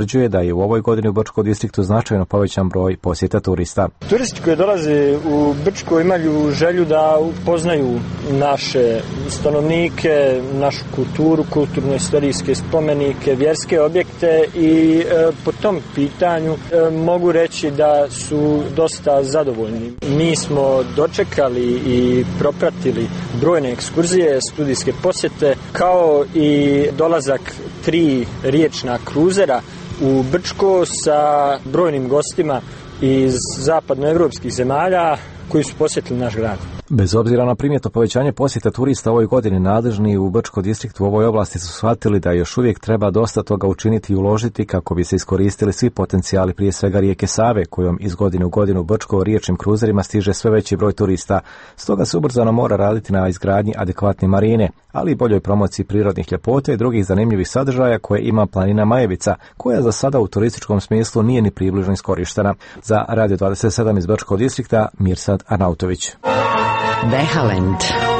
potvrđuje da je u ovoj godini u Brčkom distriktu značajno povećan broj posjeta turista. Turisti koji dolaze u Brčko imaju želju da upoznaju naše stanovnike, našu kulturu, kulturno-istorijske spomenike, vjerske objekte i po tom pitanju mogu reći da su dosta zadovoljni. Mi smo dočekali i propratili brojne ekskurzije, studijske posjete, kao i dolazak 3 riječna kruzera u Brčko sa brojnim gostima iz zapadnoevropskih zemalja koji su posjetili naš grad. Bez obzira na primjetno povećanje posjeta turista ovoj godini, nadležni u Brčkom distriktu u ovoj oblasti su shvatili da još uvijek treba dosta toga učiniti i uložiti kako bi se iskoristili svi potencijali, prije svega rijeke Save, kojom iz godine u godinu u Brčko riječnim kruzerima stiže sve veći broj turista. Stoga se ubrzano mora raditi na izgradnji adekvatne marine, ali i boljoj promociji prirodnih ljepota i drugih zanimljivih sadržaja koje ima planina Majevica, koja za sada u turističkom smislu nije ni približno iskorištena. Za Radio 27 iz Brčkog distrikta, Mirsad Arnautović. Vehalend.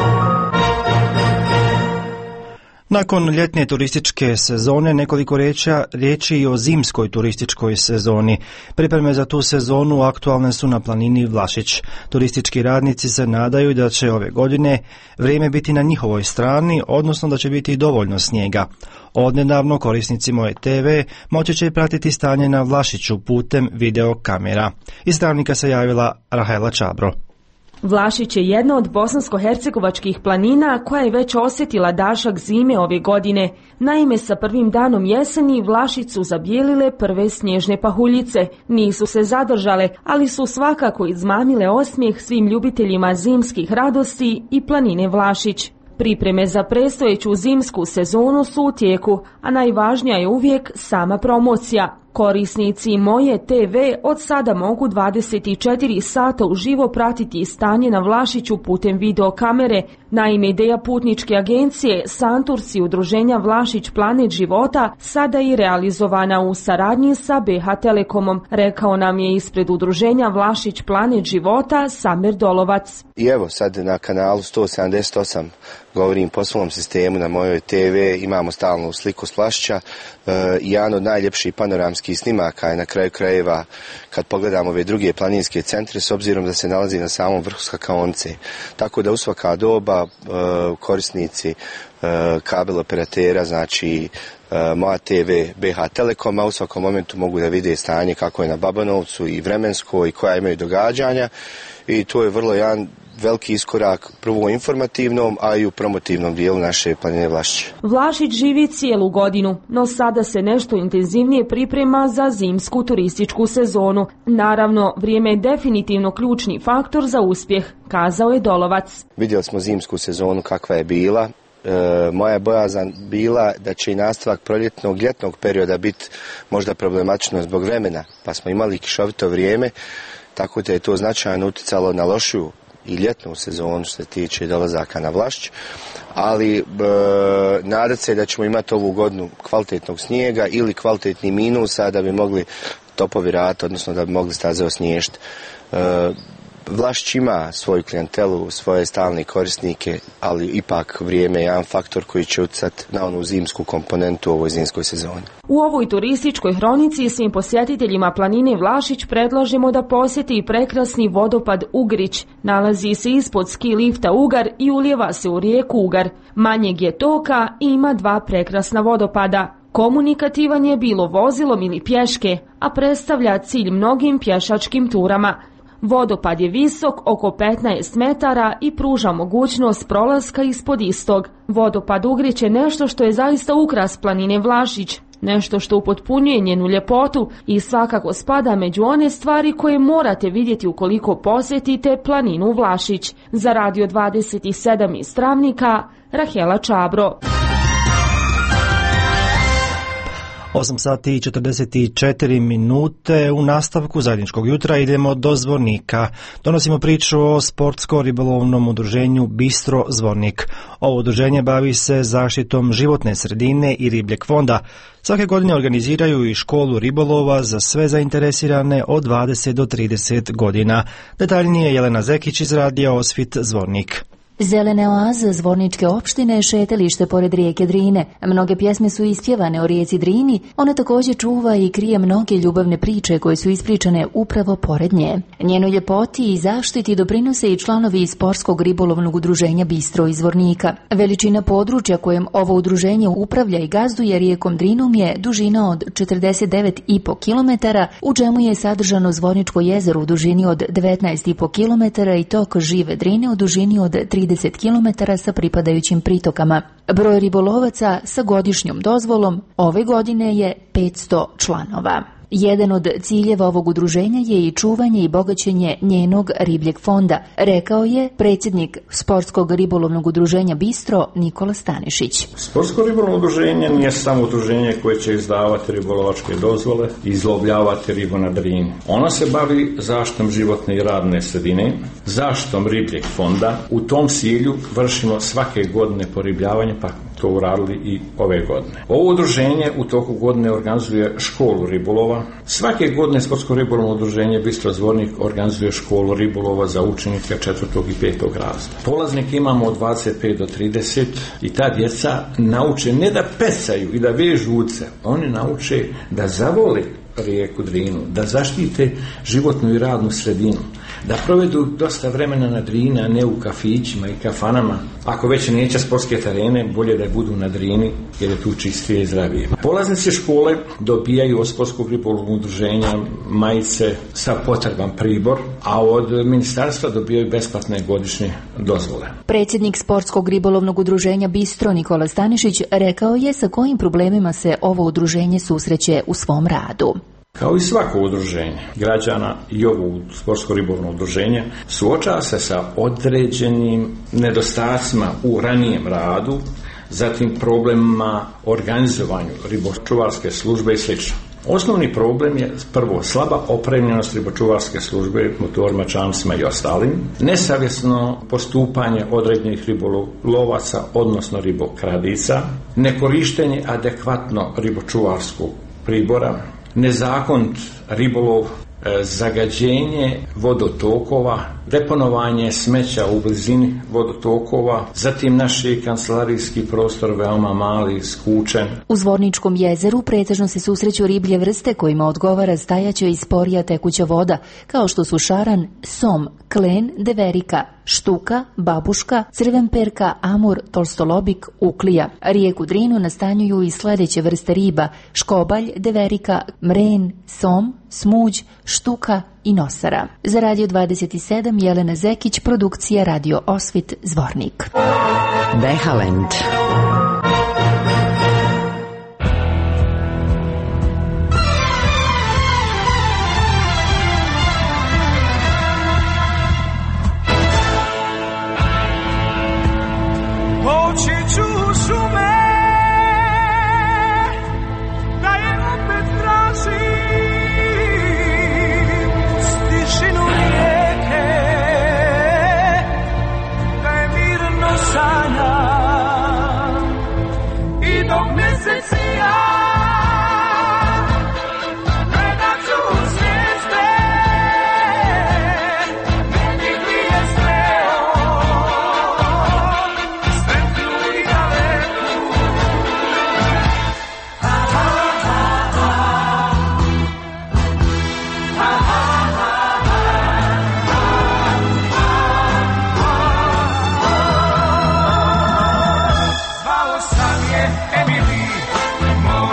Nakon ljetne turističke sezone nekoliko riječi i o zimskoj turističkoj sezoni. Pripreme za tu sezonu aktualne su na planini Vlašić. Turistički radnici se nadaju da će ove godine vrijeme biti na njihovoj strani, odnosno da će biti dovoljno snijega. Odnedavno korisnici Moje TV moći će pratiti stanje na Vlašiću putem video kamera. Iz Travnika se javila Rahela Čabro. Vlašić je jedna od bosansko-hercegovačkih planina koja je već osjetila dašak zime ove godine. Naime, sa prvim danom jeseni Vlašić su zabijelile prve snježne pahuljice. Nisu se zadržale, ali su svakako izmamile osmijeh svim ljubiteljima zimskih radosti i planine Vlašić. Pripreme za predstojeću zimsku sezonu su u tijeku, a najvažnija je uvijek sama promocija. Korisnici Moje TV od sada mogu 24 sata uživo pratiti stanje na Vlašiću putem videokamere. Naime, ideja putničke agencije Santurci udruženja Vlašić Planet života sada je realizovana u saradnji sa BH Telekomom, rekao nam je ispred udruženja Vlašić Planet života Samer Dolovac. I evo sad na kanalu 178 govorim po svom sistemu na Mojoj TV, imamo stalnu sliku s Vlašića. Jedan od najljepših panoramskih snimaka je na kraju krajeva kad pogledamo ove druge planinske centre, s obzirom da se nalazi na samom vrhu skakaonice. Tako da u svaka doba korisnici kabel operatera, znači Moja TV, BH Telekoma, u svakom momentu mogu da vide stanje kako je na Babanovcu i vremensko i koja imaju događanja, i to je vrlo jedan veliki iskorak prvo u informativnom, a i u promotivnom dijelu naše planine Vlašić. Vlašić živi cijelu godinu, no sada se nešto intenzivnije priprema za zimsku turističku sezonu. Naravno, vrijeme je definitivno ključni faktor za uspjeh, kazao je Dolovac. Vidjeli smo zimsku sezonu kakva je bila. Moja bojazan bila da će i nastavak proljetnog ljetnog perioda biti možda problematično zbog vremena, pa smo imali kišovito vrijeme, tako da je to značajno utjecalo na lošiju i ljetnu sezonu što se tiče dolazaka na Vlašić, ali nadat se da ćemo imati ovu godinu kvalitetnog snijega ili kvalitetnih minusa da bi mogli topovi rata, odnosno da bi mogli staze osniješti. Vlašić ima svoju klijentelu, svoje stalne korisnike, ali ipak vrijeme je jedan faktor koji će utjecati na onu zimsku komponentu u ovoj zimskoj sezoni. U ovoj turističkoj hronici svim posjetiteljima planine Vlašić predlažemo da posjeti prekrasni vodopad Ugrić. Nalazi se ispod ski lifta Ugar i ulijeva se u rijeku Ugar. Manjeg je toka i ima 2 prekrasna vodopada. Komunikativan je bilo vozilom ili pješke, a predstavlja cilj mnogim pješačkim turama. Vodopad je visok oko 15 metara i pruža mogućnost prolaska ispod istog. Vodopad Ugrić je nešto što je zaista ukras planine Vlašić, nešto što upotpunjuje njenu ljepotu i svakako spada među one stvari koje morate vidjeti ukoliko posjetite planinu Vlašić. Za Radio 27 iz Travnika, Rahela Čabro. 8 sati i 44 minute. U nastavku zajedničkog jutra idemo do Zvornika. Donosimo priču o sportsko-ribolovnom udruženju Bistro Zvornik. Ovo udruženje bavi se zaštitom životne sredine i ribljeg fonda. Svake godine organiziraju i školu ribolova za sve zainteresirane od 20 do 30 godina. Detaljnije Jelena Zekić iz radija Osvit Zvornik. Zelene oaze Zvorničke opštine je šetalište pored rijeke Drine. Mnoge pjesme su ispjevane o rijeci Drini, ona također čuva i krije mnoge ljubavne priče koje su ispričane upravo pored nje. Njenoj ljepoti i zaštiti doprinose i članovi sportskog ribolovnog udruženja Bistro iz Zvornika. Veličina područja kojem ovo udruženje upravlja i gazduje rijekom Drinom je dužina od 49,5 km, u čemu je sadržano Zvorničko jezero u dužini od 19,5 km i tok žive Drine u dužini od 30 km sa pripadajućim pritokama. Broj ribolovaca sa godišnjom dozvolom ove godine je 500 članova. Jedan od ciljeva ovog udruženja je i čuvanje i bogaćenje njenog ribljeg fonda, rekao je predsjednik Sportskog ribolovnog udruženja Bistro Nikola Stanišić. Sportsko ribolovno udruženje nije samo udruženje koje će izdavati ribolovačke dozvole i izlovljavati ribu na Drini. Ono se bavi zaštitom životne i radne sredine, zaštitom ribljeg fonda. U tom cilju vršimo svake godine poribljavanje, pa to uradili i ove godine. Ovo udruženje u toku godine organizuje školu ribolova. Svake godine Sportsko ribolovno udruženje Bistro Zvornik organizuje školu ribolova za učenike 4. i 5. razreda. Polaznik imamo od 25 do 30 i ta djeca nauče ne da pecaju i da vežu uce, oni nauče da zavole rijeku Drinu, da zaštite životnu i radnu sredinu, da provedu dosta vremena na Drini, a ne u kafićima i kafanama. Ako već neće sportske terene, bolje da budu na Drini, jer je tu čistije i zdravije. Polaznici škole dobijaju od Sportskog ribolovnog udruženja majice sa potreban pribor, a od ministarstva dobijaju besplatne godišnje dozvole. Predsjednik Sportskog ribolovnog udruženja Bistro Nikola Stanišić rekao je sa kojim problemima se ovo udruženje susreće u svom radu. Kao i svako udruženje građana i ovo Sportsko ribolovno udruženje suočava se sa određenim nedostacima u ranijem radu, zatim problemima organizovanju ribočuvarske službe i sl. Osnovni problem je prvo slaba opremljenost ribočuvarske službe motorima, čamcima i ostalim, nesavjesno postupanje određenih ribolovaca, odnosno ribokradica, nekorištenje adekvatno ribočuvarskog pribora, nezakonit ribolov, zagađenje vodotokova, deponovanje smeća u blizini vodotokova, zatim naš kancelarijski prostor veoma mali, skučen. U Zvorničkom jezeru pretežno se susreću riblje vrste kojima odgovara stajaća i sporija tekuća voda, kao što su šaran, som, klen, deverika, štuka, babuška, crvenperka, amur, tolstolobik, uklija. Rijeku Drinu nastanjuju i sljedeće vrste riba: škobalj, deverika, mren, som, smuđ, štuka i nosara. Za Radio 27 Jelena Zekić, produkcija Radio Osvit, Zvornik. Behalend. Emily,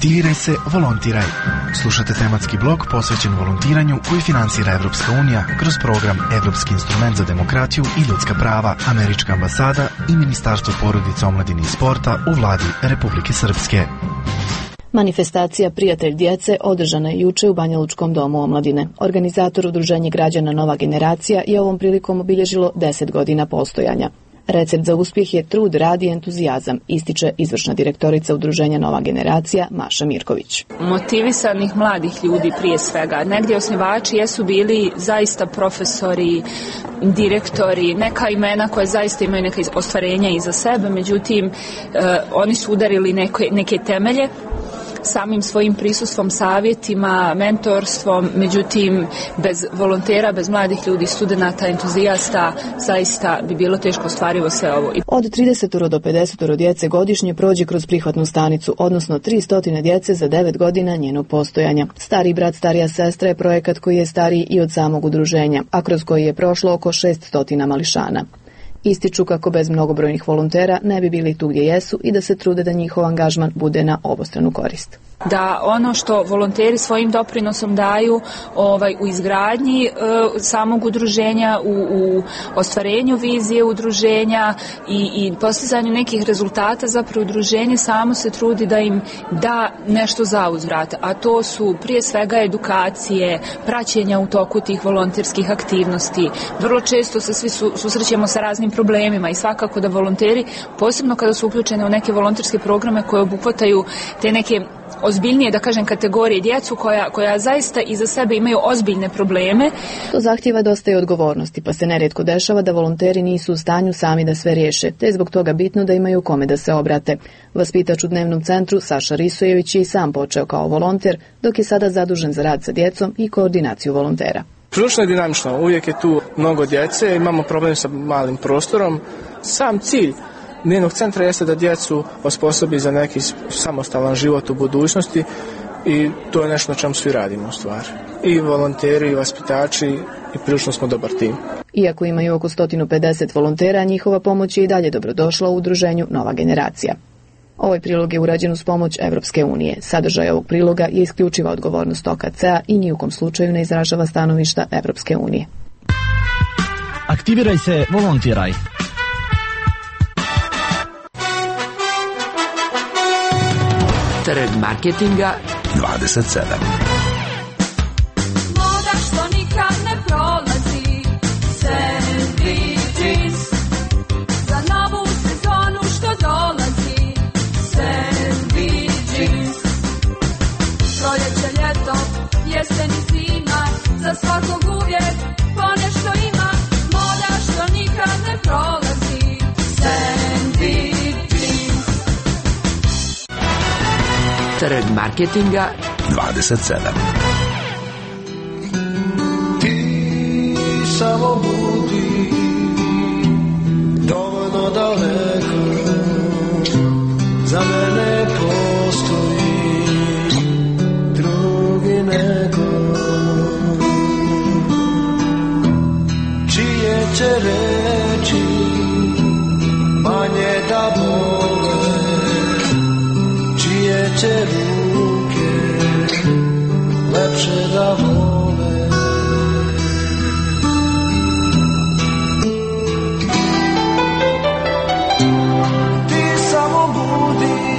Aktiviraj se, volontiraj. Slušate tematski blog posvećen volontiranju koji finansira Evropska unija kroz program Evropski instrument za demokratiju i ljudska prava, Američka ambasada i Ministarstvo porodice, omladine i sporta u vladi Republike Srpske. Manifestacija Prijatelj djece održana je juče u Banja Lučkom domu omladine. Organizator Udruženje građana Nova generacija je ovom prilikom obilježilo 10 godina postojanja. Recept za uspjeh je trud, rad i entuzijazam, ističe izvršna direktorica Udruženja Nova generacija Maša Mirković. Motivisanih mladih ljudi prije svega. Negdje osnivači jesu bili zaista profesori, direktori, neka imena koje zaista imaju neka ostvarenja iza sebe, međutim oni su udarili neke temelje samim svojim prisustvom, savjetima, mentorstvom, međutim bez volontera, bez mladih ljudi, studenata, entuzijasta, zaista bi bilo teško ostvarivo sve ovo. Od 30 do 50 djece godišnje prođe kroz prihvatnu stanicu, odnosno 300 djece za 9 godina njenog postojanja. Stari brat, starija sestra je projekat koji je stariji i od samog udruženja, a kroz koji je prošlo oko 600 mališana. Ističu kako bez mnogobrojnih volontera ne bi bili tu gdje jesu i da se trude da njihov angažman bude na obostranu korist. Da ono što volonteri svojim doprinosom daju u izgradnji samog udruženja, u ostvarenju vizije udruženja i postizanju nekih rezultata, zapravo udruženje samo se trudi da im da nešto za uzvrat, a to su prije svega edukacije, praćenja u toku tih volonterskih aktivnosti. Vrlo često se svi susrećemo sa raznim problemima i svakako da volonteri, posebno kada su uključeni u neke volonterske programe koje obuhvataju te neke ozbiljnije, da kažem, kategorije djecu koja zaista iza sebe imaju ozbiljne probleme. To zahtijeva dosta i odgovornosti, pa se nerijetko dešava da volonteri nisu u stanju sami da sve riješe, te je zbog toga bitno da imaju kome da se obrate. Vaspitač u dnevnom centru Saša Risojević je i sam počeo kao volonter, dok je sada zadužen za rad sa djecom i koordinaciju volontera. Prilično je dinamično, uvijek je tu mnogo djece, imamo problem sa malim prostorom. Sam cilj dnevnog centra jeste da djecu osposobi za neki samostalan život u budućnosti i to je nešto na čemu svi radimo u stvari. I volonteri i vaspitači i prilično smo dobar tim. Iako imaju oko 150 volontera, njihova pomoć je i dalje dobrodošla u udruženju Nova generacija. Ovaj prilog je urađen uz pomoć Evropske unije. Sadržaj ovog priloga je isključiva odgovornost OKC-a i ni u kom slučaju ne izražava stanovišta Evropske unije. Aktiviraj se, volontiraj. Trg marketinga 27. Moda što nikad ne prolazi, Sandy jeans. Za novu sezonu što dolazi, Sandy jeans. Proljeće, ljeto, jesen i zima, za svakog uvijek ponešto ima. Moda što nikad ne prolazi, Sandy jeans. Trg marketinga 27. Ti samo budi dovoljno daleko, za mene postoji drugi neko, čije će reći manje da bole, čije će ruke lepše da vole. Ti samo budi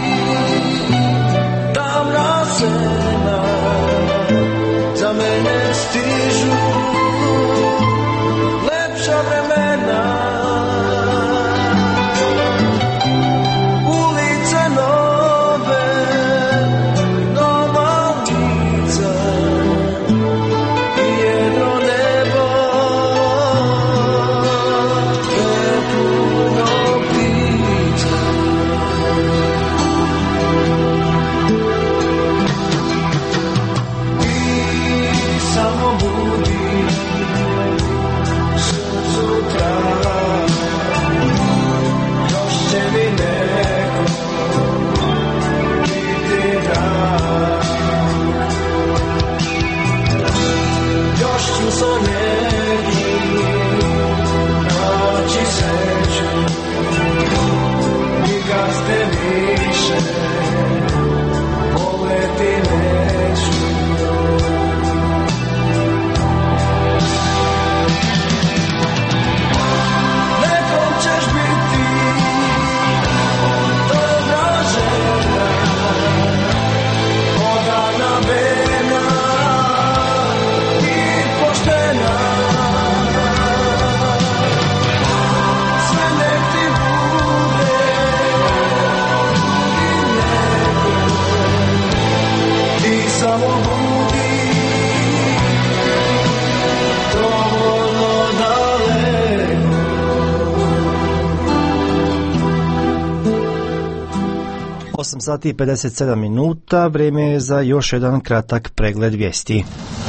davna sena, za mene stižu lepša vremena. Ulice nove, nova lica i jedno nebo prepuno ptica. I samo budi srcu traži sati i 57 minuta, vrijeme je za još jedan kratak pregled vijesti.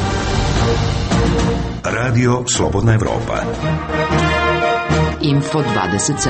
Radio Slobodna Evropa. Info 27.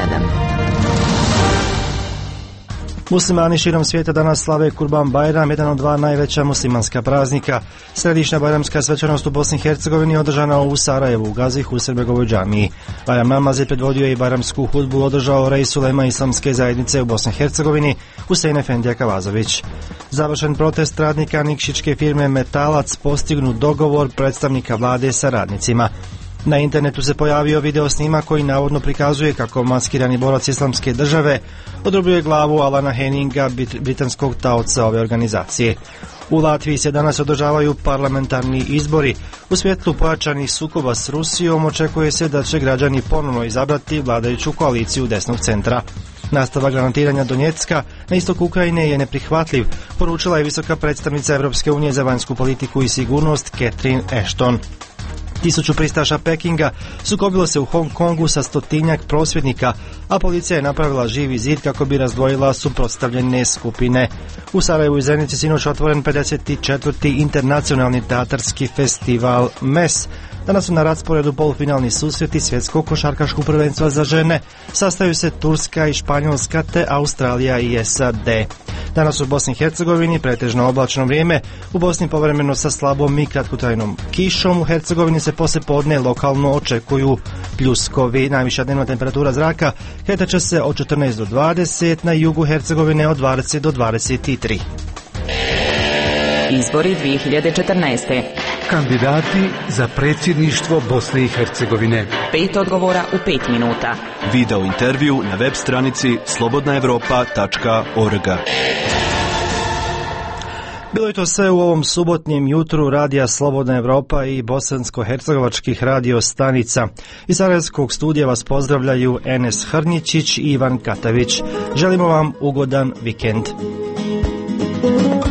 Muslimani širom svijeta danas slave Kurban Bajram, jedan od dva najveća muslimanska praznika. Središnja bajramska svečanost u Bosni i Hercegovini održana u Sarajevu, u Gazi, Huserbegovoj džamiji. Bajram namaz je predvodio i bajramsku hudbu održao Reis ulema Islamske zajednice u Bosni i Hercegovini, Husein Efendija Kavazović. Završen protest radnika nikšićke firme Metalac, postignut dogovor predstavnika vlade sa radnicima. Na internetu se pojavio video snima koji navodno prikazuje kako maskirani borac Islamske države odrubljuje glavu Alana Henninga, britanskog taoca ove organizacije. U Latviji se danas održavaju parlamentarni izbori. U svjetlu pojačanih sukoba s Rusijom očekuje se da će građani ponovno izabrati vladajuću koaliciju desnog centra. Nastavak granatiranja Donjecka na istoku Ukrajine je neprihvatljiv, poručila je visoka predstavnica Europske unije za vanjsku politiku i sigurnost Catherine Ashton. 1000 pristaša Pekinga sukobilo se u Hong Kongu sa 100-tinjak prosvjednika, a policija je napravila živi zid kako bi razdvojila suprotstavljene skupine. U Sarajevu i Zenici sinoć otvoren 54. internacionalni teatarski festival MES. Danas su na rasporedu polufinalni susreti svjetskog košarkaškog prvenstva za žene. Sastaju se Turska i Španjolska te Australija i SAD. Danas u Bosni i Hercegovini pretežno oblačno vrijeme, u Bosni povremeno sa slabom i kratkotrajnom kišom, u Hercegovini se poslijepodne lokalno očekuju pljuskovi. Najviša dnevna temperatura zraka kretat će se od 14 do 20, na jugu Hercegovine od 20 do 23. Izbori 2014. Kandidati za predsjedništvo Bosne i Hercegovine. 5 odgovora u 5 minuta. Video intervju na web stranici slobodnaevropa.org. Bilo je to sve u ovom subotnjem jutru radija Slobodna Evropa i bosansko-hercegovačkih radio stanica. Iz Sarajevskog studija vas pozdravljaju Enes Hrničić i Ivan Katavić. Želimo vam ugodan vikend.